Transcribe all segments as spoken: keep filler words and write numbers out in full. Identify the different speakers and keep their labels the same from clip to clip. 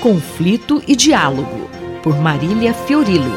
Speaker 1: conflito e diálogo, por Marília Fiorilo.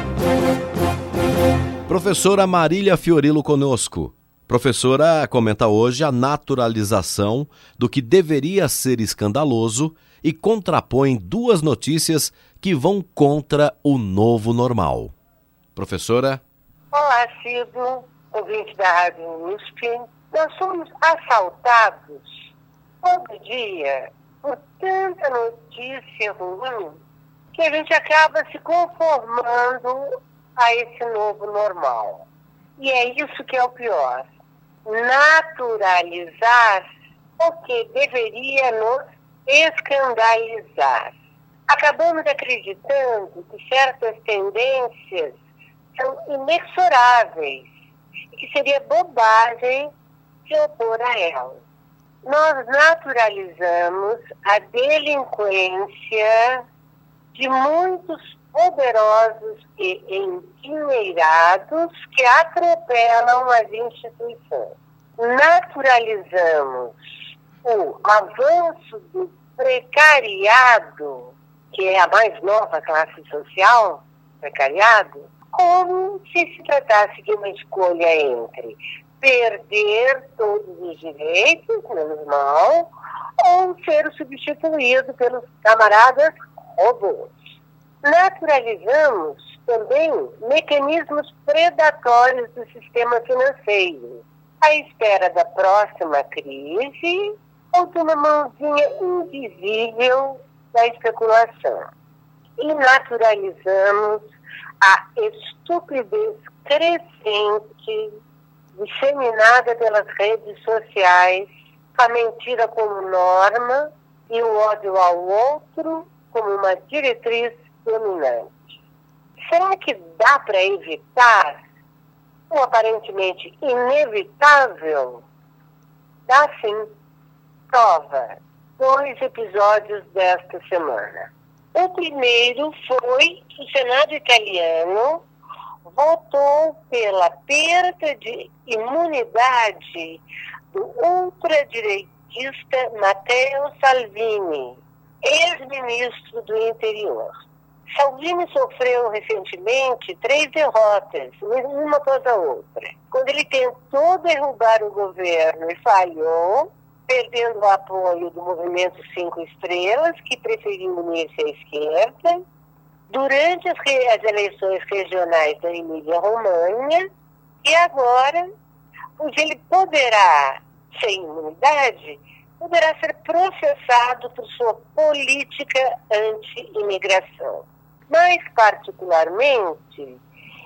Speaker 2: Professora Marília Fiorilo conosco. Professora comenta hoje a naturalização do que deveria ser escandaloso e contrapõe duas notícias que vão contra o novo normal. Professora?
Speaker 3: Olá, Cido, ouvinte da Rádio U S P. Nós somos assaltados todo dia por tanta notícia ruim que a gente acaba se conformando a esse novo normal. E é isso que é o pior. Naturalizar o que deveria nos escandalizar. Acabamos acreditando que certas tendências são inexoráveis e que seria bobagem se opor a elas. Nós naturalizamos a delinquência de muitos poderosos e endinheirados que atropelam as instituições. Naturalizamos o avanço do precariado, que é a mais nova classe social, precariado, como se se tratasse de uma escolha entre perder todos os direitos, menos mal, ou ser substituído pelos camaradas robôs. Naturalizamos também mecanismos predatórios do sistema financeiro, à espera da próxima crise ou de uma mãozinha invisível da especulação. E naturalizamos a estupidez crescente disseminada pelas redes sociais, a mentira como norma e o ódio ao outro como uma diretriz dominante. Será que dá para evitar o aparentemente inevitável? Dá sim. Prova. Dois episódios desta semana. O primeiro foi que o Senado italiano votou pela perda de imunidade do ultradireitista Matteo Salvini, ex-ministro do Interior. Salvini sofreu recentemente três derrotas, uma após a outra. Quando ele tentou derrubar o governo e falhou, perdendo o apoio do Movimento Cinco Estrelas, que preferiu unir-se à esquerda, durante as, re- as eleições regionais da Emília-Romanha, e agora, onde ele poderá, sem imunidade, poderá ser processado por sua política anti-imigração. Mais particularmente,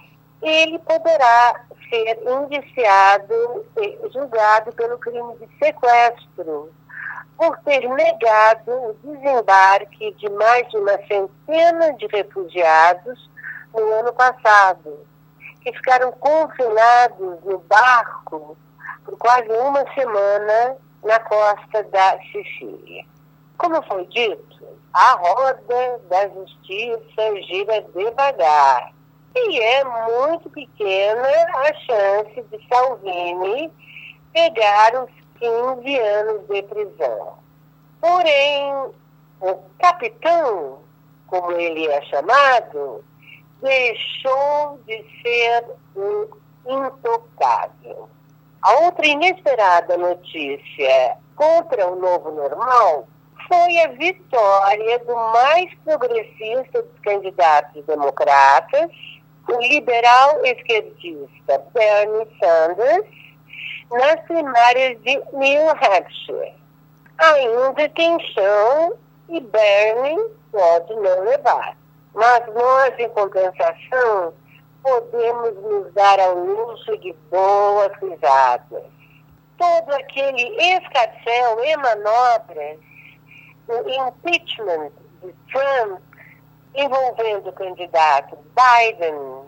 Speaker 3: ele poderá ser indiciado e julgado pelo crime de sequestro, por ter negado o desembarque de mais de uma centena de refugiados no ano passado, que ficaram confinados no barco por quase uma semana na costa da Sicília. Como foi dito, a roda da justiça gira devagar e é muito pequena a chance de Salvini pegar os quinze anos de prisão. Porém, o capitão, como ele é chamado, deixou de ser um intocável. A outra inesperada notícia contra o novo normal foi a vitória do mais progressista dos candidatos democratas, o liberal esquerdista Bernie Sanders, nas primárias de New Hampshire. Ainda tem chão e Bernie pode não levar. Mas nós, em compensação, podemos nos dar ao luxo de boas risadas. Todo aquele escarcéu e manobras, o impeachment de Trump envolvendo o candidato Biden,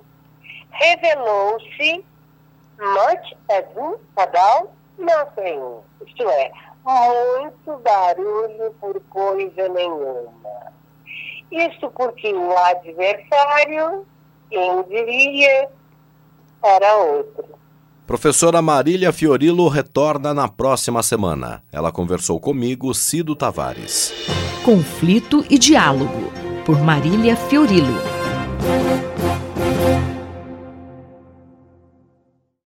Speaker 3: revelou-se much ado about nothing, isto é, muito barulho por coisa nenhuma. Isso porque o adversário, quem diria, era outro.
Speaker 2: Professora Marília Fiorilo retorna na próxima semana. Ela conversou comigo, Cido Tavares.
Speaker 1: Conflito e Diálogo, por Marília Fiorilo.